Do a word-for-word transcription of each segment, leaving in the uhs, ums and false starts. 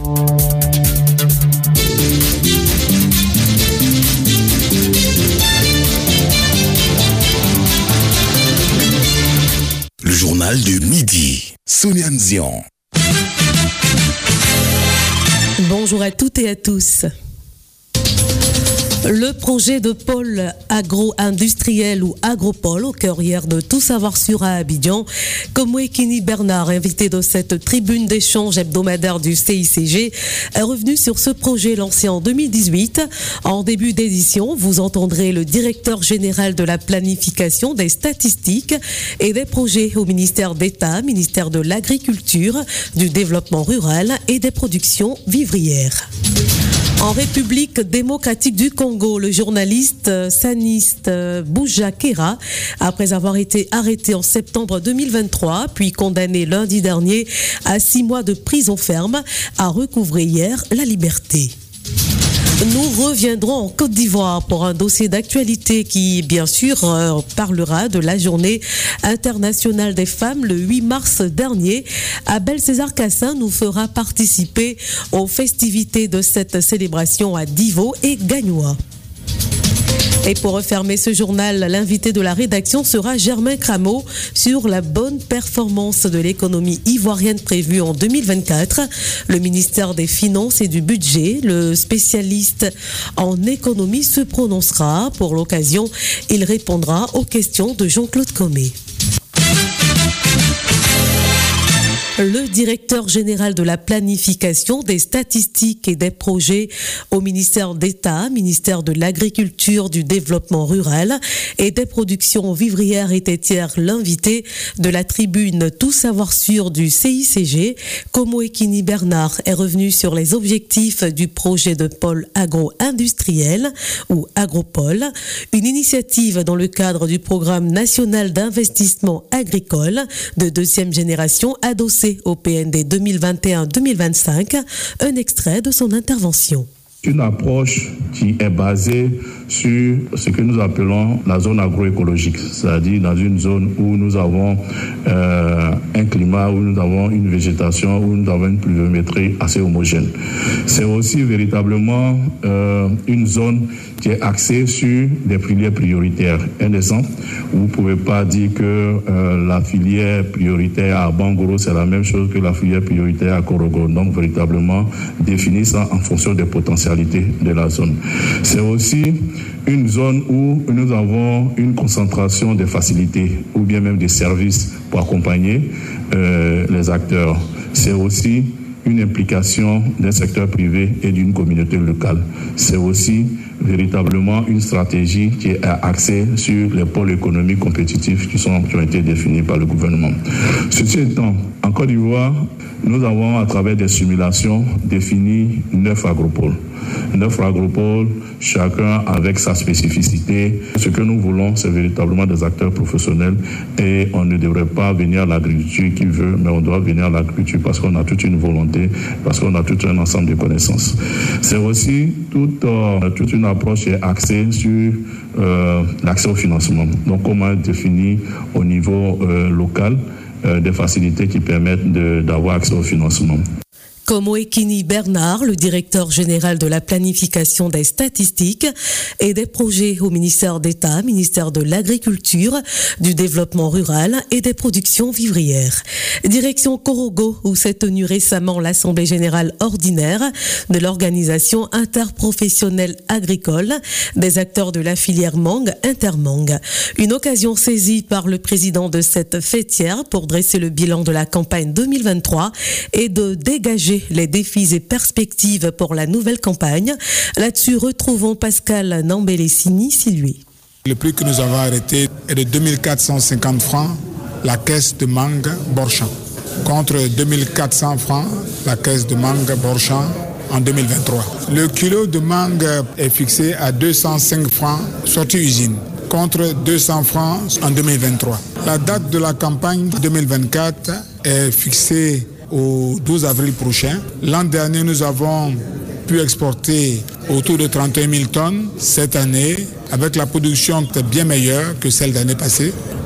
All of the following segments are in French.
Le journal de midi, Sonia Nzian. Bonjour à toutes et à tous. Le projet de pôle agro-industriel ou agropole au cœur hier de Tout Savoir Sur à Abidjan. Komwekini Bernard, invité de cette tribune d'échange hebdomadaire du C I C G, est revenu sur ce projet lancé en deux mille dix-huit. En début d'édition, vous entendrez le directeur général de la planification, des statistiques et des projets au ministère d'État, ministère de l'Agriculture, du Développement rural et des productions vivrières. En République démocratique du Congo, le journaliste saniste Bouja Kera, après avoir été arrêté en septembre deux mille vingt-trois, puis condamné lundi dernier à six mois de prison ferme, a recouvré hier la liberté. Nous reviendrons en Côte d'Ivoire pour un dossier d'actualité qui, bien sûr, euh, parlera de la journée internationale des femmes le huit mars dernier. Abel César Cassin nous fera participer aux festivités de cette célébration à Divo et Gagnoa. Et pour refermer ce journal, l'invité de la rédaction sera Germain Crameau sur la bonne performance de l'économie ivoirienne prévue en deux mille vingt-quatre. Le ministère des Finances et du Budget, le spécialiste en économie, se prononcera. Pour l'occasion, il répondra aux questions de Jean-Claude Comé. Le directeur général de la planification, des statistiques et des projets au ministère d'État, ministère de l'Agriculture, du Développement rural et des productions vivrières était hier l'invité de la tribune Tout Savoir Sur du C I C G. Komwekini Bernard est revenu sur les objectifs du projet de pôle agro-industriel ou agropole, une initiative dans le cadre du programme national d'investissement agricole de deuxième génération adossé au P N D deux mille vingt et un deux mille vingt-cinq, un extrait de son intervention. Une approche qui est basée sur ce que nous appelons la zone agroécologique, c'est-à-dire dans une zone où nous avons euh, un climat, où nous avons une végétation, où nous avons une pluviométrie assez homogène. C'est aussi véritablement euh, une zone qui est axée sur des filières prioritaires. Un exemple, vous ne pouvez pas dire que euh, la filière prioritaire à Bangoro, c'est la même chose que la filière prioritaire à Korogo. Donc, véritablement, définir ça en fonction des potentialités de la zone. C'est aussi une zone où nous avons une concentration des facilités ou bien même des services pour accompagner euh, les acteurs. C'est aussi une implication d'un secteur privé et d'une communauté locale. C'est aussi véritablement une stratégie qui est axée sur les pôles économiques compétitifs qui, sont, qui ont été définis par le gouvernement. Ceci étant, en Côte d'Ivoire, nous avons, à travers des simulations, défini neuf agropoles. Neuf agropoles, chacun avec sa spécificité. Ce que nous voulons, c'est véritablement des acteurs professionnels et on ne devrait pas venir à l'agriculture qui veut, mais on doit venir à l'agriculture parce qu'on a toute une volonté, parce qu'on a tout un ensemble de connaissances. C'est aussi toute, euh, toute une approche qui est axée sur euh, l'accès au financement. Donc, comment définir au niveau euh, local euh, des facilités qui permettent de, d'avoir accès au financement. Komwekini Bernard, le directeur général de la planification des statistiques et des projets au ministère d'État, ministère de l'Agriculture, du Développement rural et des productions vivrières. Direction Korogo, où s'est tenue récemment l'Assemblée générale ordinaire de l'organisation interprofessionnelle agricole des acteurs de la filière mangue Intermangue. Une occasion saisie par le président de cette fêtière pour dresser le bilan de la campagne deux mille vingt-trois et de dégager les défis et perspectives pour la nouvelle campagne. Là-dessus, retrouvons Pascal Nambélé-Sini, c'est lui. Le prix que nous avons arrêté est de deux mille quatre cent cinquante francs, la caisse de mangue Borchamp, contre deux mille quatre cents francs, la caisse de mangue Borchamp en deux mille vingt-trois. Le kilo de mangue est fixé à deux cent cinq francs, sortie usine, contre deux cents francs en deux mille vingt-trois. La date de la campagne deux mille vingt-quatre est fixée au douze avril prochain. L'an dernier, nous avons pu exporter autour de trente et un mille tonnes. Cette année, avec la production qui est bien meilleure que celle d'année passée,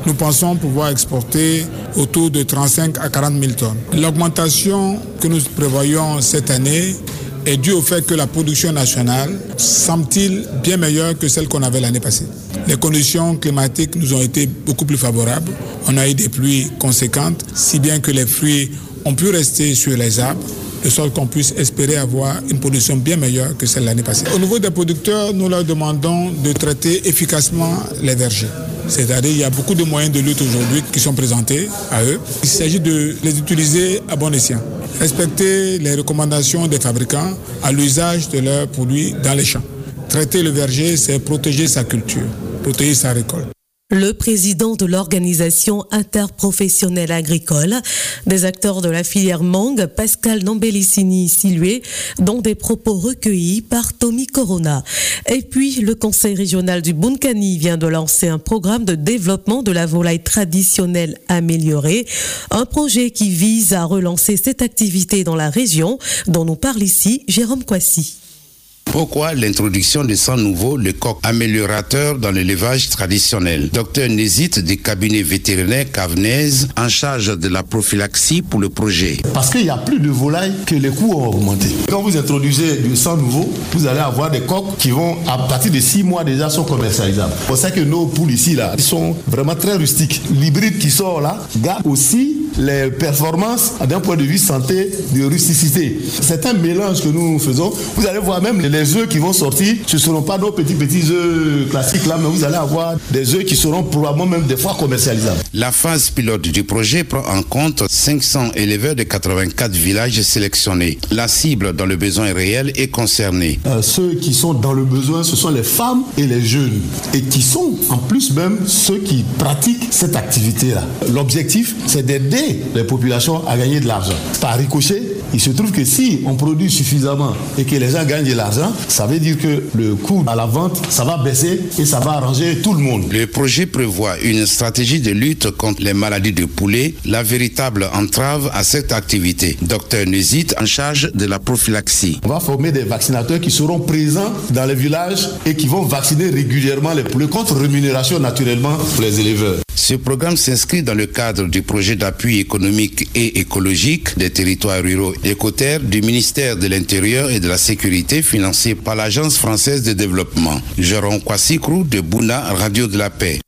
Nous pensons pouvoir exporter autour de trente-cinq à quarante mille tonnes. L'augmentation que nous prévoyons cette année est due au fait que la production nationale semble-t-il bien meilleure que celle qu'on avait l'année passée. Les conditions climatiques nous ont été beaucoup plus favorables. On a eu des pluies conséquentes, si bien que les fruits ont pu rester sur les arbres, de sorte qu'on puisse espérer avoir une production bien meilleure que celle de l'année passée. Au niveau des producteurs, nous leur demandons de traiter efficacement les vergers. C'est-à-dire qu'il y a beaucoup de moyens de lutte aujourd'hui qui sont présentés à eux. Il s'agit de les utiliser à bon escient. Respecter les recommandations des fabricants à l'usage de leurs produits dans les champs. Traiter le verger, c'est protéger sa culture, protéger sa récolte. Le président de l'organisation interprofessionnelle agricole, des acteurs de la filière mangue, Pascal Nambelissini-Silué, dont des propos recueillis par Tommy Corona. Et puis, le conseil régional du Bunkani vient de lancer un programme de développement de la volaille traditionnelle améliorée, un projet qui vise à relancer cette activité dans la région, dont nous parle ici Jérôme Kwasi. Pourquoi l'introduction de sang nouveau, le coq améliorateur dans l'élevage traditionnel? Docteur Nézit du cabinet vétérinaire Cavenez, en charge de la prophylaxie pour le projet. Parce qu'il n'y a plus de volailles que les coûts ont augmenté. Quand vous introduisez du sang nouveau, vous allez avoir des coqs qui vont, à partir de six mois déjà, sont commercialisables. C'est pour ça que nos poules ici, là, ils sont vraiment très rustiques. L'hybride qui sort là garde aussi les performances d'un point de vue santé, de rusticité. C'est un mélange que nous faisons. Vous allez voir même les œufs qui vont sortir, ce ne seront pas nos petits petits œufs classiques là, mais vous allez avoir des œufs qui seront probablement même des fois commercialisables. La phase pilote du projet prend en compte cinq cents éleveurs de quatre-vingt-quatre villages sélectionnés. La cible dans le besoin réel est concernée. Euh, ceux qui sont dans le besoin, ce sont les femmes et les jeunes, et qui sont en plus même ceux qui pratiquent cette activité-là. L'objectif, c'est d'aider les populations à gagner de l'argent. Par ricochet, il se trouve que si on produit suffisamment et que les gens gagnent de l'argent, ça veut dire que le coût à la vente, ça va baisser et ça va arranger tout le monde. Le projet prévoit une stratégie de lutte contre les maladies de poulet, la véritable entrave à cette activité. Docteur Nézit, en charge de la prophylaxie. On va former des vaccinateurs qui seront présents dans les villages et qui vont vacciner régulièrement les poulets contre rémunération naturellement pour les éleveurs. Ce programme s'inscrit dans le cadre du projet d'appui économique et écologique des territoires ruraux écoterres du ministère de l'Intérieur et de la Sécurité financé par l'Agence française de développement. Jérôme Kwasikrou de Bouna, Radio de la Paix.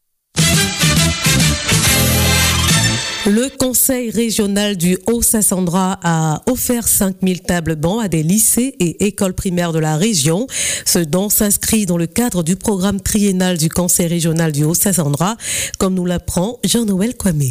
Le conseil régional du Haut-Sassandra a offert cinq mille tables bancs à des lycées et écoles primaires de la région. Ce don s'inscrit dans le cadre du programme triennal du conseil régional du Haut-Sassandra, comme nous l'apprend Jean-Noël Kwame.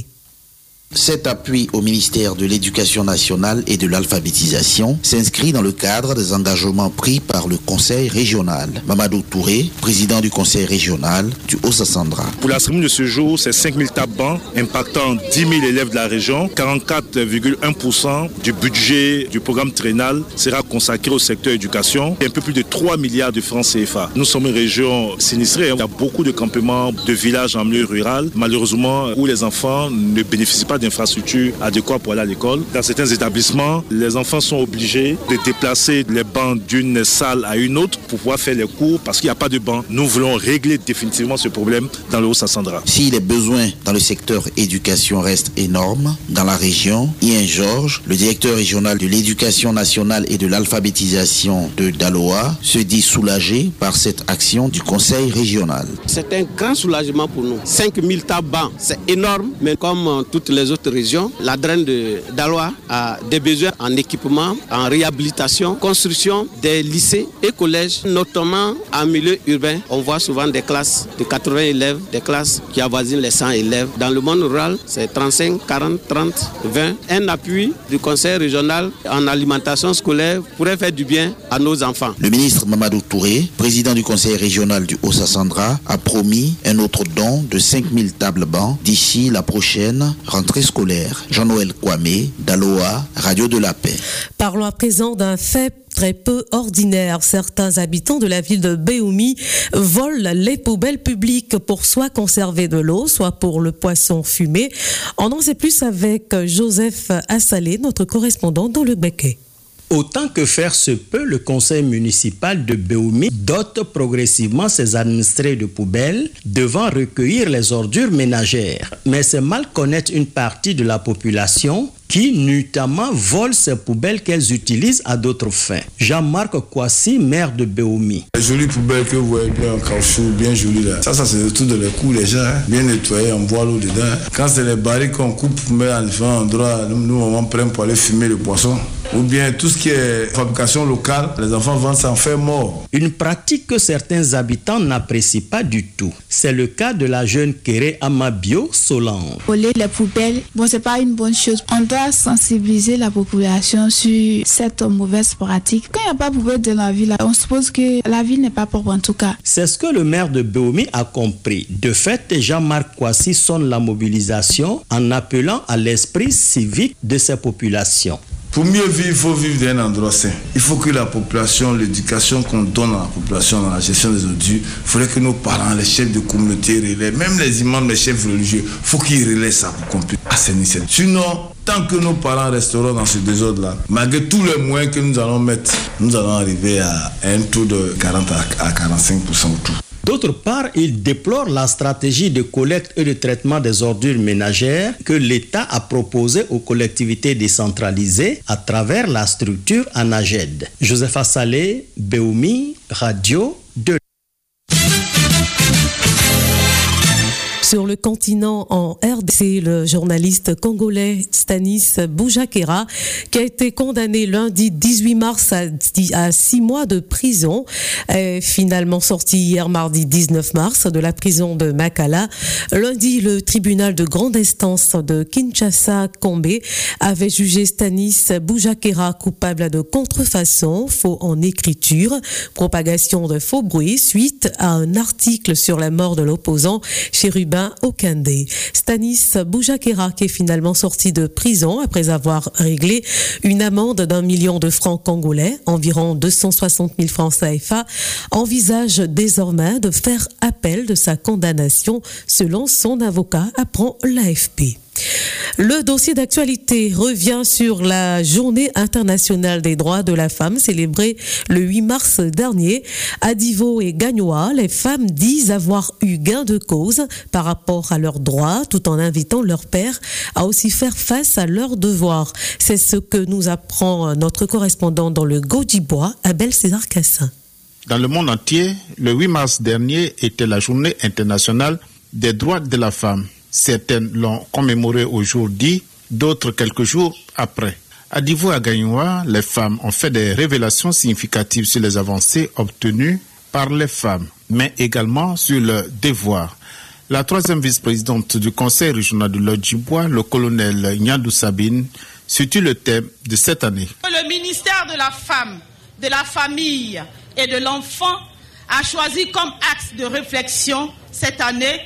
Cet appui au ministère de l'Éducation nationale et de l'alphabétisation s'inscrit dans le cadre des engagements pris par le conseil régional. Mamadou Touré, président du conseil régional du Haut-Sassandra. Pour la cérémonie de ce jour, c'est cinq mille tables bancs impactant dix mille élèves de la région. quarante-quatre virgule un pour cent du budget du programme triennal sera consacré au secteur éducation. Un peu plus de trois milliards de francs C F A. Nous sommes une région sinistrée. Il y a beaucoup de campements de villages en milieu rural, malheureusement, où les enfants ne bénéficient pas d'infrastructures adéquates pour aller à l'école. Dans certains établissements, les enfants sont obligés de déplacer les bancs d'une salle à une autre pour pouvoir faire les cours parce qu'il n'y a pas de bancs. Nous voulons régler définitivement ce problème dans le Haut-Sassandra. Si les besoins dans le secteur éducation restent énormes dans la région, Ian Georges, le directeur régional de l'éducation nationale et de l'alphabétisation de Daloa, se dit soulagé par cette action du conseil régional. C'est un grand soulagement pour nous. cinq mille tables bancs, c'est énorme, mais comme toutes les autres régions, la draine de Daloa a des besoins en équipement, en réhabilitation, construction des lycées et collèges, notamment en milieu urbain. On voit souvent des classes de quatre-vingts élèves, des classes qui avoisinent les cent élèves. Dans le monde rural, c'est trente-cinq, quarante, trente, vingt. Un appui du conseil régional en alimentation scolaire pourrait faire du bien à nos enfants. Le ministre Mamadou Touré, président du conseil régional du Haut-Sassandra, a promis un autre don de cinq mille tables bancs d'ici la prochaine rentrée scolaire. Jean-Noël Kwame, Daloa, Radio de la Paix. Parlons à présent d'un fait très peu ordinaire. Certains habitants de la ville de Béoumi volent les poubelles publiques pour soit conserver de l'eau, soit pour le poisson fumé. On en sait plus avec Joseph Assalé, notre correspondant dans le Béquet. Autant que faire se peut, le conseil municipal de Béoumi dote progressivement ses administrés de poubelles devant recueillir les ordures ménagères. Mais c'est mal connaître une partie de la population qui, notamment, volent ces poubelles qu'elles utilisent à d'autres fins. Jean-Marc Kwasi, maire de Béoumi. Les jolies poubelles que vous voyez bien en caoutchouc, bien jolies là. Ça, ça c'est autour de les coups, les gens, hein, bien nettoyés, on boit l'eau dedans. Quand c'est les barils qu'on coupe pour mettre en différents endroits, nous, nous on prend pour aller fumer le poisson. Ou bien tout ce qui est fabrication locale, les enfants vendent ça en fait mort. Une pratique que certains habitants n'apprécient pas du tout. C'est le cas de la jeune Kéré Amabio Solange. Voler les poubelles, bon, c'est pas une bonne chose. On doit sensibiliser la population sur cette mauvaise pratique. Quand il n'y a pas de poubelle dans la ville, on suppose que la ville n'est pas propre en tout cas. C'est ce que le maire de Béoumi a compris. De fait, Jean-Marc Kwasi sonne la mobilisation en appelant à l'esprit civique de ces populations. Pour mieux vivre, il faut vivre dans un endroit sain. Il faut que la population, l'éducation qu'on donne à la population dans la gestion des ordures, il faudrait que nos parents, les chefs de communauté relaient, même les imams, les chefs religieux, il faut qu'ils relaient ça pour qu'on puisse assainir ça. Sinon, tant que nos parents resteront dans ce désordre-là, malgré tous les moyens que nous allons mettre, nous allons arriver à un taux de quarante à quarante-cinq pour cent autour. D'autre part, il déplore la stratégie de collecte et de traitement des ordures ménagères que l'État a proposée aux collectivités décentralisées à travers la structure ANAGED. Joseph Salé, Béoumi, Radio deux. Sur le continent en R D C, le journaliste congolais Stanis Boujakera, qui a été condamné lundi dix-huit mars à six mois de prison, est finalement sorti hier mardi dix-neuf mars de la prison de Makala. Lundi, le tribunal de grande instance de Kinshasa-Kombe avait jugé Stanis Boujakera coupable de contrefaçon, faux en écriture, propagation de faux bruits suite à un article sur la mort de l'opposant Chérubin Okende. Stanis Boujakera, qui est finalement sorti de prison après avoir réglé une amende d'un million de francs congolais, environ deux cent soixante mille francs C F A, envisage désormais de faire appel de sa condamnation, selon son avocat, apprend l'A F P. Le dossier d'actualité revient sur la Journée internationale des droits de la femme célébrée le huit mars dernier. À Divo et Gagnoa, les femmes disent avoir eu gain de cause par rapport à leurs droits, tout en invitant leurs pairs à aussi faire face à leurs devoirs. C'est ce que nous apprend notre correspondant dans le Goji-Bois, Abel César Cassin. Dans le monde entier, le huit mars dernier était la Journée internationale des droits de la femme. Certaines l'ont commémoré aujourd'hui, d'autres quelques jours après. À Divo et à Gagnoa, les femmes ont fait des révélations significatives sur les avancées obtenues par les femmes, mais également sur leurs devoirs. La troisième vice-présidente du Conseil régional de l'Odjibois, le colonel Nyandou Sabine, situe le thème de cette année. Le ministère de la Femme, de la Famille et de l'Enfant a choisi comme axe de réflexion cette année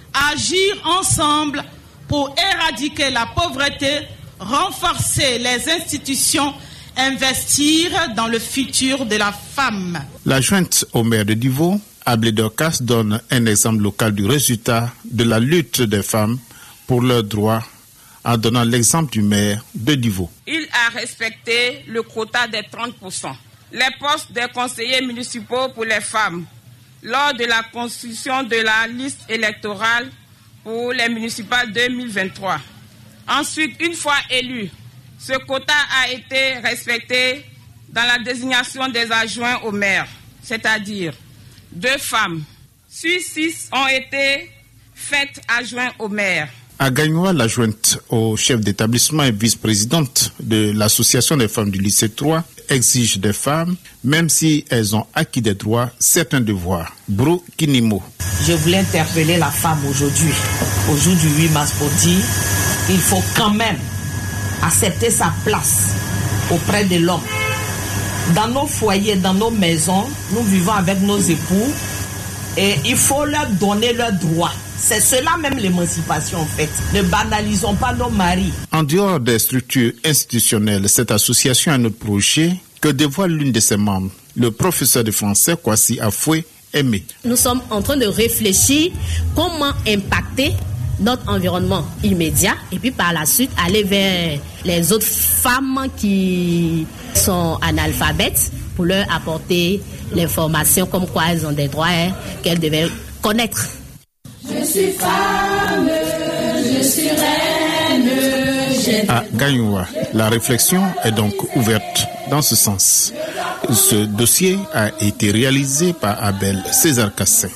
agir ensemble pour éradiquer la pauvreté, renforcer les institutions, investir dans le futur de la femme. L'adjointe au maire de Divo, Ablé Dorcas, donne un exemple local du résultat de la lutte des femmes pour leurs droits en donnant l'exemple du maire de Divo. Il a respecté le quota des trente pour cent. Les postes des conseillers municipaux pour les femmes lors de la constitution de la liste électorale pour les municipales deux mille vingt-trois. Ensuite, une fois élu, ce quota a été respecté dans la désignation des adjoints au maire, c'est-à-dire deux femmes sur six ont été faites adjoints au maire. À Gagnoa, l'adjointe au chef d'établissement et vice-présidente de l'association des femmes du lycée trois exige des femmes, même si elles ont acquis des droits, certains devoirs. Brou Kinimo. Je voulais interpeller la femme aujourd'hui, au jour du huit mars, pour dire qu'il faut quand même accepter sa place auprès de l'homme. Dans nos foyers, dans nos maisons, nous vivons avec nos époux et il faut leur donner leurs droits. C'est cela même l'émancipation en fait. Ne banalisons pas nos maris. En dehors des structures institutionnelles, cette association a un autre projet que dévoile l'une de ses membres, le professeur de français Kwasi Afoué Aimé. Nous sommes en train de réfléchir comment impacter notre environnement immédiat et puis par la suite aller vers les autres femmes qui sont analphabètes pour leur apporter l'information comme quoi elles ont des droits hein, qu'elles devaient connaître. Je suis femme, je suis reine. À Gagnoua, la réflexion est donc ouverte dans ce sens. Ce dossier a été réalisé par Abel César Cassin.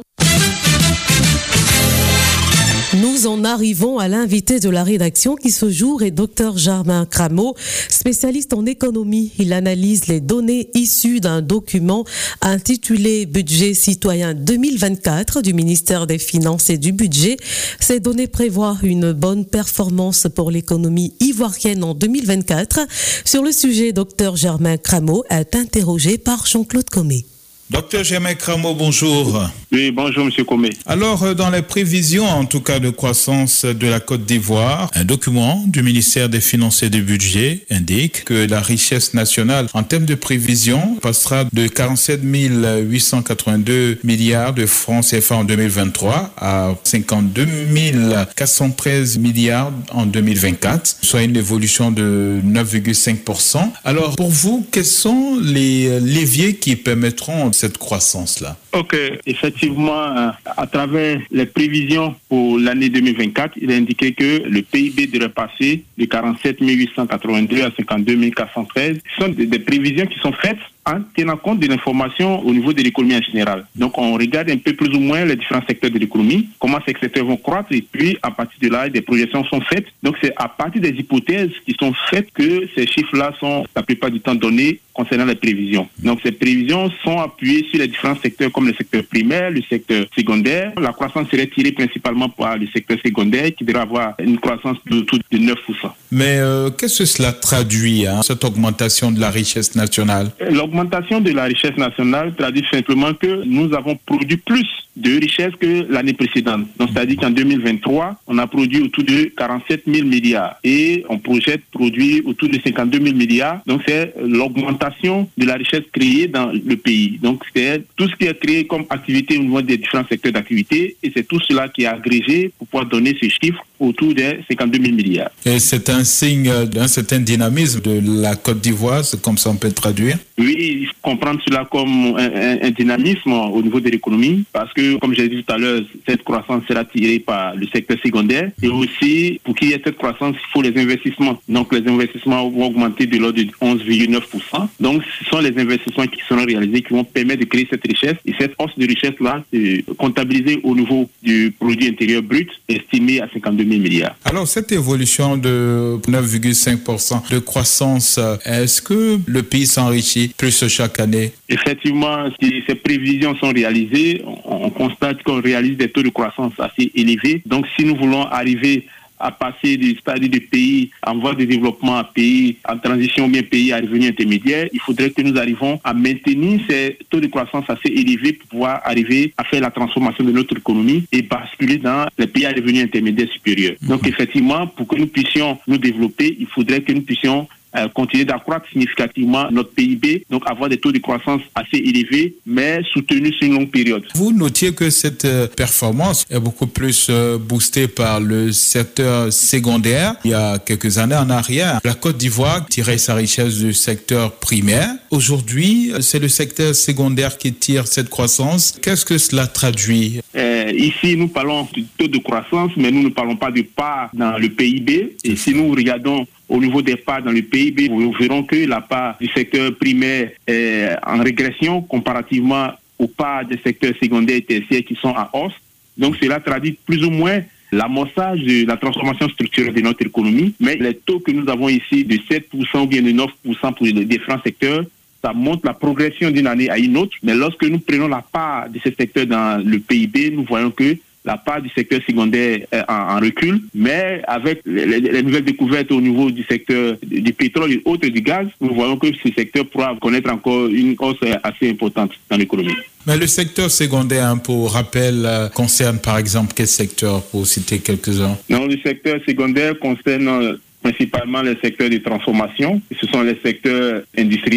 Nous en arrivons à l'invité de la rédaction qui ce jour est docteur Germain Crameau, spécialiste en économie. Il analyse les données issues d'un document intitulé Budget citoyen deux mille vingt-quatre du ministère des Finances et du Budget. Ces données prévoient une bonne performance pour l'économie ivoirienne en deux mille vingt-quatre. Sur le sujet, docteur Germain Crameau est interrogé par Jean-Claude Comé. Docteur Germain Crameau, bonjour. Oui, bonjour Monsieur Comé. Alors, dans les prévisions, en tout cas de croissance de la Côte d'Ivoire, un document du ministère des Finances et du Budget indique que la richesse nationale en termes de prévisions passera de quarante-sept mille huit cent quatre-vingt-deux milliards de francs C F A en deux mille vingt-trois à cinquante-deux mille quatre cent treize milliards en deux mille vingt-quatre, soit une évolution de neuf virgule cinq pour cent. Alors, pour vous, quels sont les leviers qui permettront cette croissance-là? Ok, effectivement, à travers les prévisions pour l'année deux mille vingt-quatre, il est indiqué que le P I B devrait passer de quarante-sept mille huit cent quatre-vingt-deux à cinquante-deux mille quatre cent treize. Ce sont des, des prévisions qui sont faites en tenant compte de l'information au niveau de l'économie en général. Donc, on regarde un peu plus ou moins les différents secteurs de l'économie, comment ces secteurs vont croître, et puis, à partir de là, des projections sont faites. Donc, c'est à partir des hypothèses qui sont faites que ces chiffres-là sont, la plupart du temps, donnés concernant les prévisions. Donc, ces prévisions sont appuyées sur les différents secteurs comme le secteur primaire, le secteur secondaire. La croissance serait tirée principalement par le secteur secondaire qui devrait avoir une croissance de tout de neuf pour cent. Mais euh, qu'est-ce que cela traduit, hein, cette augmentation de la richesse nationale? L'augmentation de la richesse nationale traduit simplement que nous avons produit plus de richesse que l'année précédente. Donc, c'est-à-dire qu'en deux mille vingt-trois, on a produit autour de quarante-sept mille milliards et on projette produire autour de cinquante-deux mille milliards. Donc, c'est l'augmentation de la richesse créée dans le pays. Donc, c'est tout ce qui est créé comme activité au niveau des différents secteurs d'activité et c'est tout cela qui est agrégé pour pouvoir donner ce chiffre autour de cinquante-deux mille milliards. Et c'est un signe d'un certain dynamisme de la Côte d'Ivoire, c'est comme ça on peut le traduire? Oui, il faut comprendre cela comme un, un, un dynamisme au niveau de l'économie parce que, comme j'ai dit tout à l'heure, cette croissance sera tirée par le secteur secondaire et aussi, pour qu'il y ait cette croissance, il faut les investissements. Donc, les investissements vont augmenter de l'ordre de onze virgule neuf pour cent. Donc, ce sont les investissements qui seront réalisés qui vont permettre de créer cette richesse et cette hausse de richesse-là est comptabilisée au niveau du produit intérieur brut estimé à cinquante-deux mille milliards. Alors, cette évolution de neuf virgule cinq pour cent de croissance, est-ce que le pays s'enrichit plus chaque année? Effectivement, si ces prévisions sont réalisées, on, on constate qu'on réalise des taux de croissance assez élevés. Donc, si nous voulons arriver à passer du stade de pays en voie de développement à pays en transition ou bien pays à revenu intermédiaire, il faudrait que nous arrivions à maintenir ces taux de croissance assez élevés pour pouvoir arriver à faire la transformation de notre économie et basculer dans les pays à revenu intermédiaire supérieur. Mmh. Donc effectivement, pour que nous puissions nous développer, il faudrait que nous puissions Euh, continuer d'accroître significativement notre P I B, donc avoir des taux de croissance assez élevés, mais soutenus sur une longue période. Vous notiez que cette euh, performance est beaucoup plus euh, boostée par le secteur secondaire. Il y a quelques années en arrière, la Côte d'Ivoire tirait sa richesse du secteur primaire. Aujourd'hui, c'est le secteur secondaire qui tire cette croissance. Qu'est-ce que cela traduit? euh, Ici, nous parlons du taux de croissance, mais nous ne parlons pas de part dans le P I B. Et si nous regardons au niveau des parts dans le P I B, nous verrons que la part du secteur primaire est en régression comparativement aux parts des secteurs secondaires et tertiaires qui sont en hausse. Donc cela traduit plus ou moins l'amorçage de la transformation structurelle de notre économie. Mais les taux que nous avons ici de sept pour cent ou bien de neuf pour cent pour les différents secteurs, ça montre la progression d'une année à une autre. Mais lorsque nous prenons la part de ces secteurs dans le P I B, nous voyons que la part du secteur secondaire est en, en recul, mais avec les, les, les nouvelles découvertes au niveau du secteur du pétrole et autres du gaz, nous voyons que ce secteur pourra connaître encore une hausse assez importante dans l'économie. Mais le secteur secondaire, hein, pour rappel, euh, concerne par exemple quel secteur, pour citer quelques-uns? Non, le secteur secondaire concerne euh, principalement les secteurs de transformation. Ce sont les secteurs industriels.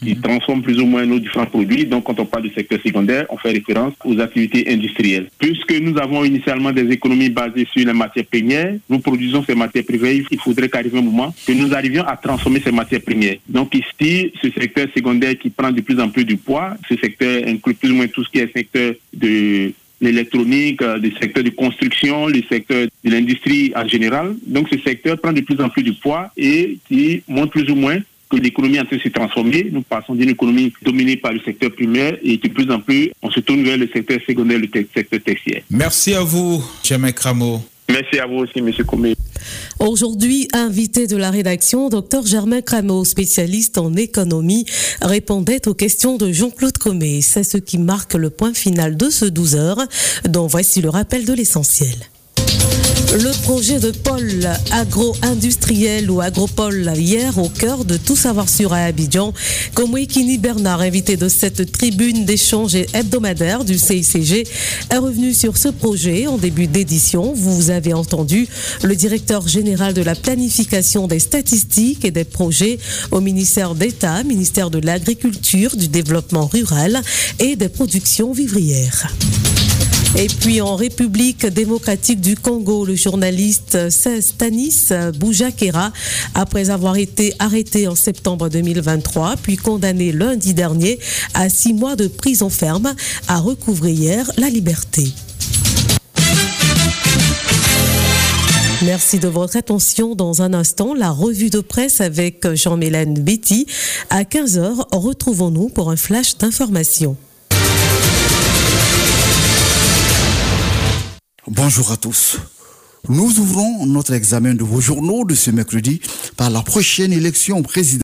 qui transforment plus ou moins nos différents produits. Donc, quand on parle du secteur secondaire, on fait référence aux activités industrielles. Puisque nous avons initialement des économies basées sur les matières premières, nous produisons ces matières premières. Il faudrait qu'arrive un moment que nous arrivions à transformer ces matières premières. Donc ici, ce secteur secondaire qui prend de plus en plus du poids, ce secteur inclut plus ou moins tout ce qui est secteur de l'électronique, le secteur de construction, le secteur de l'industrie en général. Donc ce secteur prend de plus en plus du poids et qui montre plus ou moins que l'économie est en train de se transformer. Nous passons d'une économie dominée par le secteur primaire et de plus en plus, on se tourne vers le secteur secondaire, le te- secteur tertiaire. Merci à vous, Germain Cramo. Merci à vous aussi, M. Comé. Aujourd'hui, invité de la rédaction, Dr Germain Cramo, spécialiste en économie, répondait aux questions de Jean-Claude Comé. C'est ce qui marque le point final de ce douze heures, dont voici le rappel de l'essentiel. Le projet de pôle agro-industriel ou agropole hier au cœur de Tout Savoir Sur à Abidjan. Komwekini Bernard, invité de cette tribune d'échange hebdomadaire du C I C G, est revenu sur ce projet en début d'édition. Vous avez entendu le directeur général de la planification des statistiques et des projets au ministère d'État, ministère de l'Agriculture, du Développement rural et des productions vivrières. Et puis en République démocratique du Congo, le journaliste Stanis Boujakera, après avoir été arrêté en septembre deux mille vingt-trois, puis condamné lundi dernier à six mois de prison ferme, a recouvré hier la liberté. Merci de votre attention. Dans un instant, la revue de presse avec Jean-Mélène Betty. À quinze heures, retrouvons-nous pour un flash d'information. Bonjour à tous. Nous ouvrons notre examen de vos journaux de ce mercredi par la prochaine élection présidentielle.